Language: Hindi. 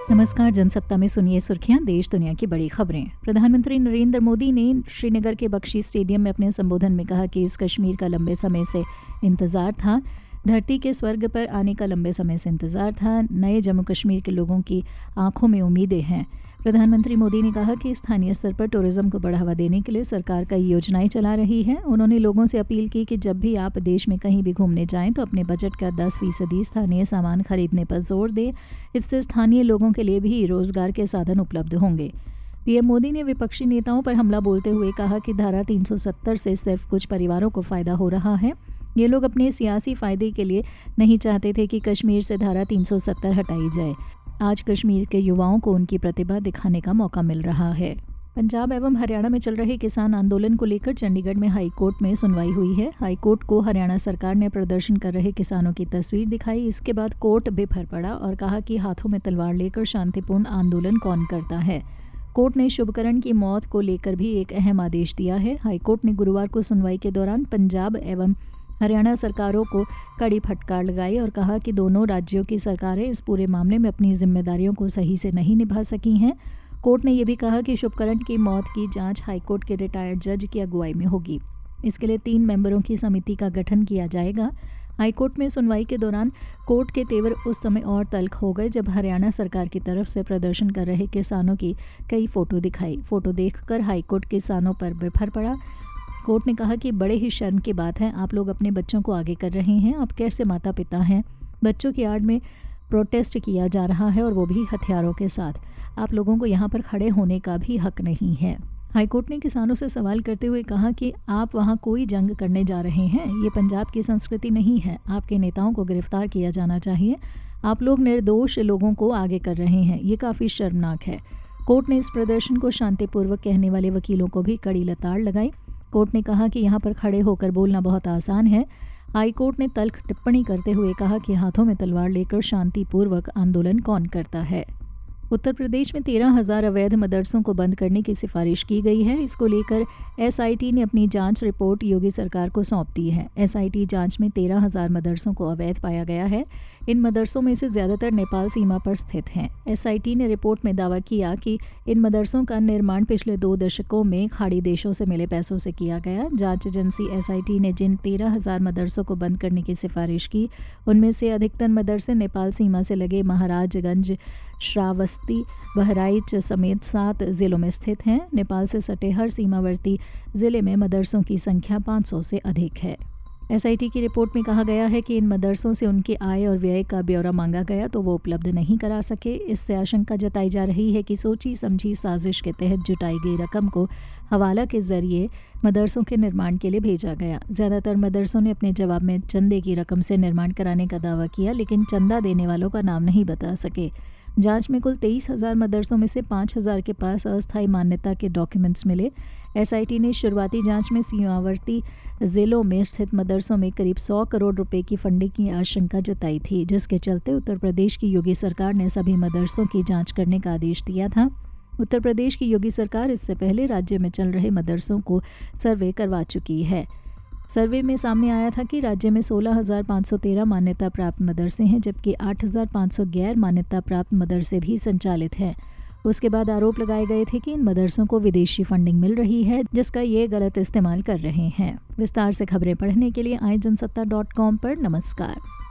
नमस्कार। जनसत्ता में सुनिए सुर्खियां, देश दुनिया की बड़ी खबरें। प्रधानमंत्री नरेंद्र मोदी ने श्रीनगर के बख्शी स्टेडियम में अपने संबोधन में कहा कि इस कश्मीर का लंबे समय से इंतजार था। धरती के स्वर्ग पर आने का लंबे समय से इंतजार था। नए जम्मू कश्मीर के लोगों की आंखों में उम्मीदें हैं। प्रधानमंत्री मोदी ने कहा कि स्थानीय स्तर पर टूरिज्म को बढ़ावा देने के लिए सरकार कई योजनाएं चला रही है। उन्होंने लोगों से अपील की कि जब भी आप देश में कहीं भी घूमने जाएं तो अपने बजट का 10% स्थानीय सामान खरीदने पर जोर दें। इससे स्थानीय लोगों के लिए भी रोजगार के साधन उपलब्ध होंगे। पीएम मोदी ने विपक्षी नेताओं पर हमला बोलते हुए कहा कि धारा 370 से सिर्फ कुछ परिवारों को फायदा हो रहा है। ये लोग अपने सियासी फायदे के लिए नहीं चाहते थे कि कश्मीर से धारा 370 हटाई जाए। आज कश्मीर के युवाओं को उनकी प्रतिभा दिखाने का मौका मिल रहा है। पंजाब एवं हरियाणा में चल रहे किसान आंदोलन को लेकर चंडीगढ़ में हाई कोर्ट में सुनवाई हुई है। हाई कोर्ट को हरियाणा सरकार ने प्रदर्शन कर रहे किसानों की तस्वीर दिखाई। इसके बाद कोर्ट बेफर पड़ा और कहा कि हाथों में तलवार लेकर शांतिपूर्ण आंदोलन कौन करता है। कोर्ट ने शुभकरण की मौत को लेकर भी एक अहम आदेश दिया है। हाईकोर्ट ने गुरुवार को सुनवाई के दौरान पंजाब एवं हरियाणा सरकारों को कड़ी फटकार लगाई और कहा कि दोनों राज्यों की सरकारें इस पूरे मामले में अपनी जिम्मेदारियों को सही से नहीं निभा सकी हैं। कोर्ट ने यह भी कहा कि शुभकरण की मौत की जांच हाईकोर्ट के रिटायर्ड जज की अगुवाई में होगी। इसके लिए 3 मेंबरों की समिति का गठन किया जाएगा। हाईकोर्ट में सुनवाई के दौरान कोर्ट के तेवर उस समय और तल्ख हो गए जब हरियाणा सरकार की तरफ से प्रदर्शन कर रहे किसानों की कई फोटो दिखाई। फोटो देखकर हाईकोर्ट किसानों पर बेफर पड़ा। कोर्ट ने कहा कि बड़े ही शर्म की बात है, आप लोग अपने बच्चों को आगे कर रहे हैं। आप कैसे माता पिता हैं? बच्चों की आड़ में प्रोटेस्ट किया जा रहा है और वो भी हथियारों के साथ। आप लोगों को यहाँ पर खड़े होने का भी हक नहीं है। हाईकोर्ट ने किसानों से सवाल करते हुए कहा कि आप वहाँ कोई जंग करने जा रहे हैं। ये पंजाब की संस्कृति नहीं है। आपके नेताओं को गिरफ्तार किया जाना चाहिए। आप लोग निर्दोष लोगों को आगे कर रहे हैं। ये काफ़ी शर्मनाक है। कोर्ट ने इस प्रदर्शन को शांतिपूर्वक कहने वाले वकीलों को भी कड़ी लताड़ लगाई। कोर्ट ने कहा कि यहाँ पर खड़े होकर बोलना बहुत आसान है। हाईकोर्ट ने तल्ख टिप्पणी करते हुए कहा कि हाथों में तलवार लेकर शांतिपूर्वक आंदोलन कौन करता है। उत्तर प्रदेश में 13,000 अवैध मदरसों को बंद करने की सिफारिश की गई है। इसको लेकर एसआईटी ने अपनी जांच रिपोर्ट योगी सरकार को सौंप दी है। एसआईटी जांच में 13,000 मदरसों को अवैध पाया गया है। इन मदरसों में से ज़्यादातर नेपाल सीमा पर स्थित हैं। एसआईटी ने रिपोर्ट में दावा किया कि इन मदरसों का निर्माण पिछले 2 दशकों में खाड़ी देशों से मिले पैसों से किया गया। जांच एजेंसी एसआईटी ने जिन 13,000 मदरसों को बंद करने की सिफारिश की, उनमें से अधिकतर मदरसे नेपाल सीमा से लगे महाराजगंज, श्रावस्ती, बहराइच समेत 7 जिलों में स्थित हैं। नेपाल से सटे हर सीमावर्ती जिले में मदरसों की संख्या 500 से अधिक है। एसआईटी की रिपोर्ट में कहा गया है कि इन मदरसों से उनके आय और व्यय का ब्यौरा मांगा गया तो वो उपलब्ध नहीं करा सके। इससे आशंका जताई जा रही है कि सोची समझी साजिश के तहत जुटाई गई रकम को हवाला के जरिए मदरसों के निर्माण के लिए भेजा गया। ज़्यादातर मदरसों ने अपने जवाब में चंदे की रकम से निर्माण कराने का दावा किया, लेकिन चंदा देने वालों का नाम नहीं बता सके। जांच में कुल 23,000 मदरसों में से 5,000 के पास अस्थायी मान्यता के डॉक्यूमेंट्स मिले। एसआईटी ने शुरुआती जांच में सीमावर्ती जिलों में स्थित मदरसों में करीब 100 करोड़ रुपए की फंडिंग की आशंका जताई थी, जिसके चलते उत्तर प्रदेश की योगी सरकार ने सभी मदरसों की जांच करने का आदेश दिया था। उत्तर प्रदेश की योगी सरकार इससे पहले राज्य में चल रहे मदरसों को सर्वे करवा चुकी है। सर्वे में सामने आया था कि राज्य में 16,513 मान्यता प्राप्त मदरसे हैं, जबकि 8,500 गैर मान्यता प्राप्त मदरसे भी संचालित हैं। उसके बाद आरोप लगाए गए थे कि इन मदरसों को विदेशी फंडिंग मिल रही है, जिसका ये गलत इस्तेमाल कर रहे हैं। विस्तार से खबरें पढ़ने के लिए आए जनसत्ता.com पर। नमस्कार।